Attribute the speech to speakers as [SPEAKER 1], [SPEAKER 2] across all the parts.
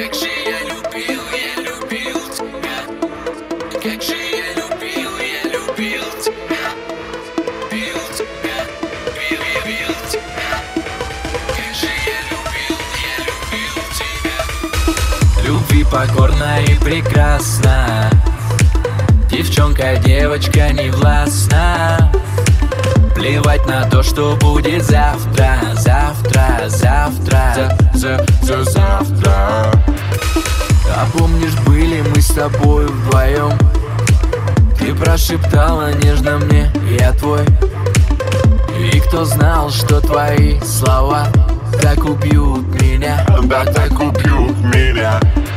[SPEAKER 1] Как же я любил тебя. Как же я любил тебя. Любил тебя, любил тебя. Как же я любил тебя. Любви покорна и прекрасна. Девчонка, девочка не властна. Плевать на то, что будет завтра. Завтра, завтра, завтра. А помнишь, были мы с тобой вдвоем? Ты прошептала нежно мне: я твой. И кто знал, что твои слова так убьют меня?
[SPEAKER 2] Да, так убьют меня.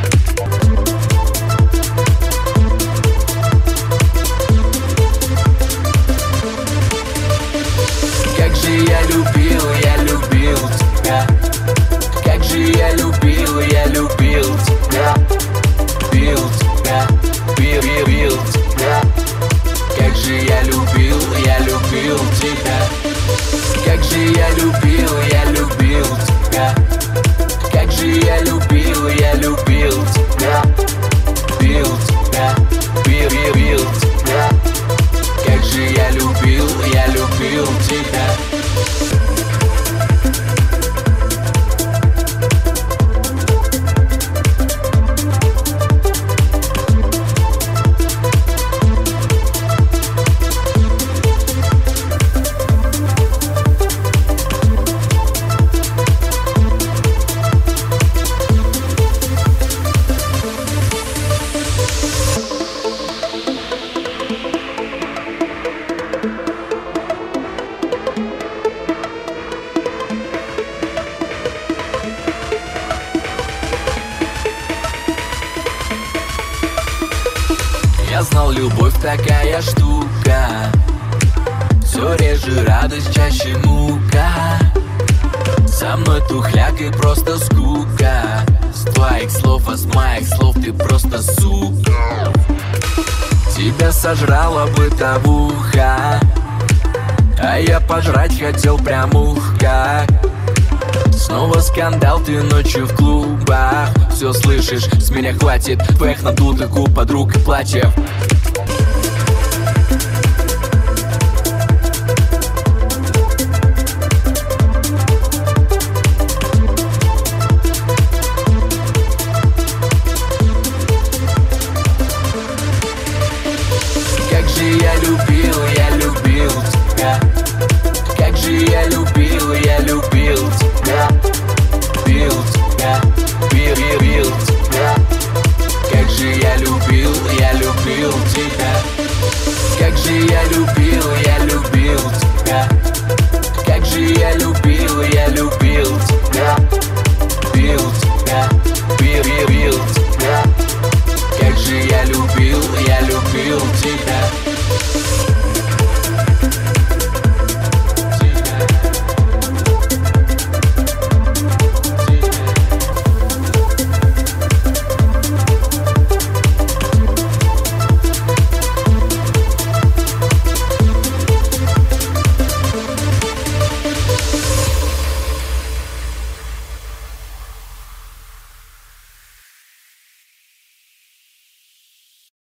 [SPEAKER 1] Как же я любил тебя. Как же я любил тебя. Бил тебя, бил тебя. Как же я любил тебя. Как же я любил тебя. Как же я любил тебя. Бил тебя, бил тебя. Как же я любил тебя. Я знал, любовь такая штука. Все реже радость, чаще мука. Со мной тухляк и просто скука. С твоих слов, а с моих слов ты просто сука. Тебя сожрала бытовуха, а я пожрать хотел прям ухо. Снова скандал, ты ночью в клубах. Все слышишь, с меня хватит твоих надутых губ, подруг и платьев.